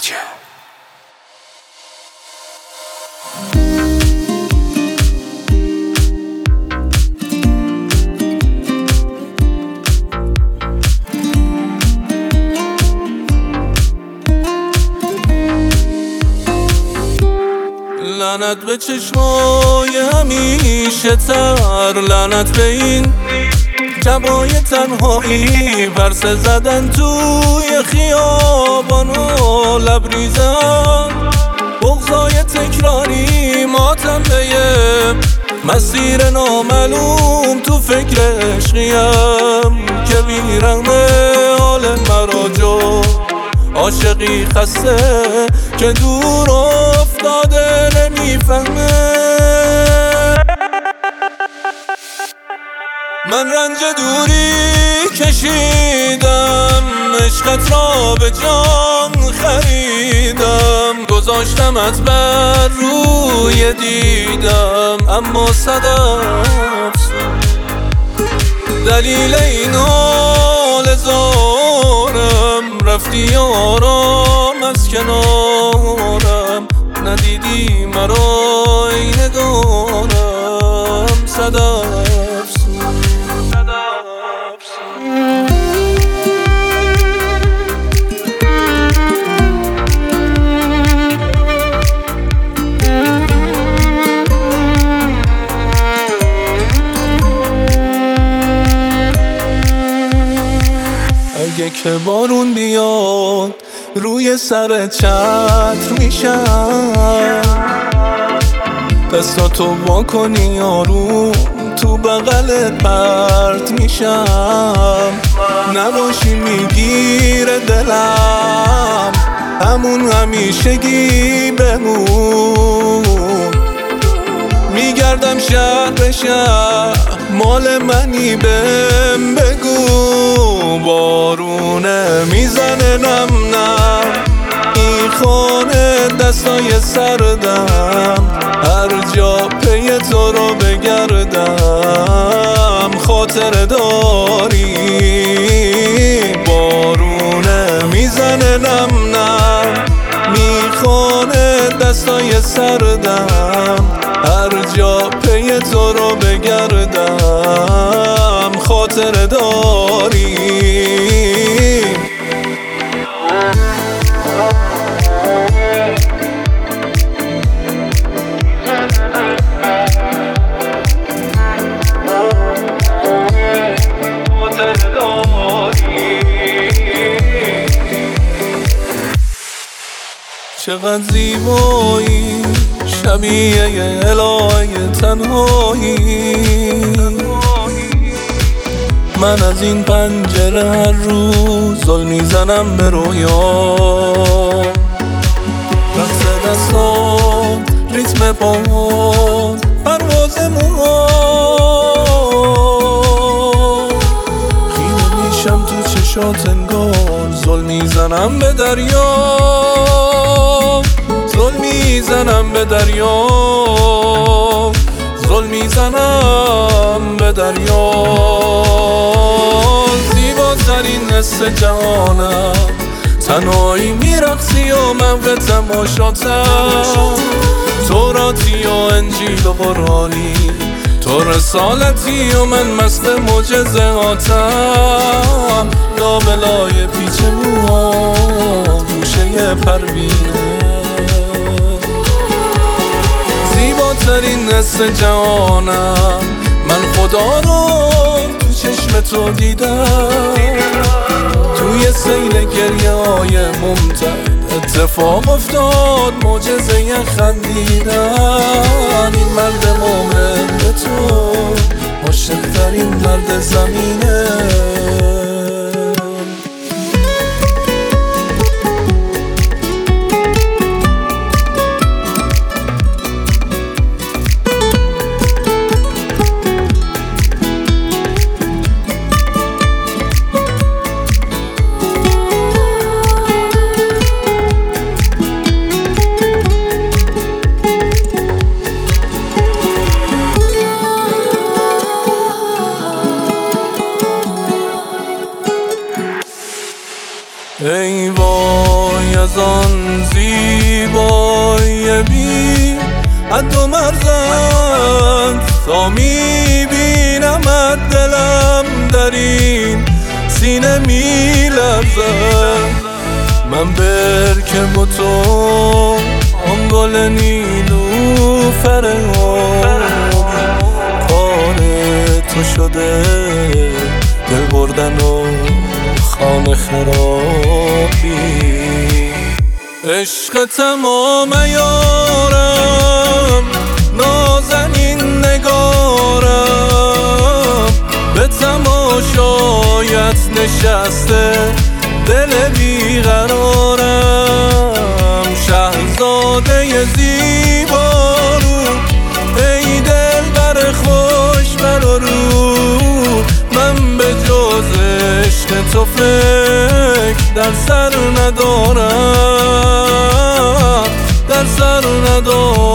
لعنت به چشمای همیشه تر، لعنت به این شبای تنهایی، پرسه زدن توی خیابان و لبریزن، بغضای تکراری، ماتم به مسیر نامعلوم، تو فکر عشقیم که بیرنگه حال مرا جو، عاشقی خسته که دور افتاده نمیفهمه. من رنج دوری کشیدم، عشقت را به جان خریدم، گذاشتمت بر روی دیدم، اما صدف دلیل این حال زارم، رفتی آرام از کنارم، ندیدی مرا ای نگارم، صدف اگه که بارون بیاد روی سر چتر میشم، دستاتو وا کنی آروم تو بغلت پرت میشم، نباشی میگیره دلم همون همیشگی بمون، میگردم شهر به شهر مال منی بهم بگو، بارونه میزنه نم نم این خانه دستای سردم، هر جا پی تو رو بگردم خاطر داری، بارونه میزنه نم نم میخوانه دستای سردم، هر جا پی تو رو بگردم خاطر داری. چقدر زیبایی شبیه یه الهه تنهایی، من از این پنجره هر روز زل میزنم به رویا، رقص دستان ریتم پاهات پرواز موهات، خیره میشم تو چشات انگار زل میزنم به دریا، زل میزنم به دریا، زل میزنم به دریا، زیباترین حس جهانم، تنهایی میرقصی و من به تماشاتم، توراتی و انجیل و قرآنی، تو رسالتی و من مست معجزهاتم، لابلای پیچ موها گوشه پروینه، زیباترین حس جهانم، من خدا رو تو چشم تو دیدم، توی سیل گریه های ممتد اتفاق افتاد معجزه خندیدن، این مرد مومن به تو عاشق ترین مرد زمینه. ای وای از آن زیبایی بی حد و مرزت، تا میبینمت دلم در این سینه میلرزد. من برکه و تو آن گل نیلوفر کار تو شده دل بردن و خانه خرابی. عشق تمام یارم نازنین نگارم، به تماشایت نشسته دل بیقرارم. شهزاده زیبارو ای دل بر خوش بر رو، من به جز عشق تو فکر در سر ندارم، در سر ندارم.